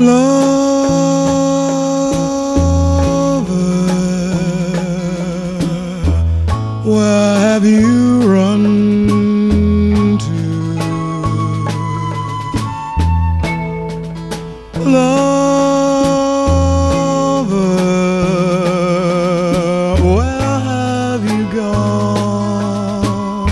Where have you run to? Lover, where have you gone?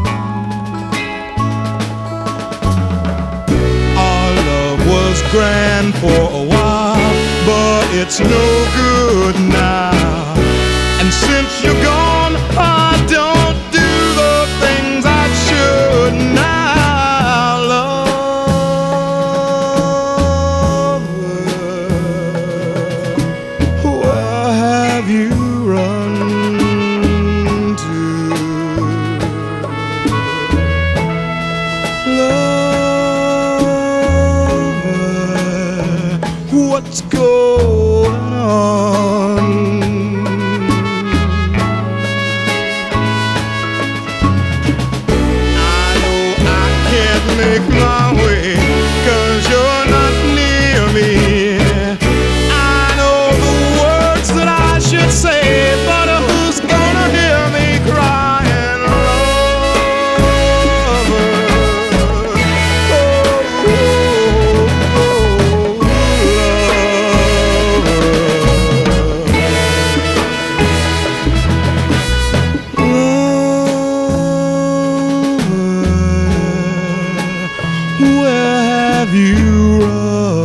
Our love was grand for a while, but it's no good now. And since you're gone, I don't do the things I should now. Lover, where have you run to? Lover, what's going on? Make my way, 'cause you're not near me. I know the words that I should say, but who's gonna hear me crying? Lover, where have you run?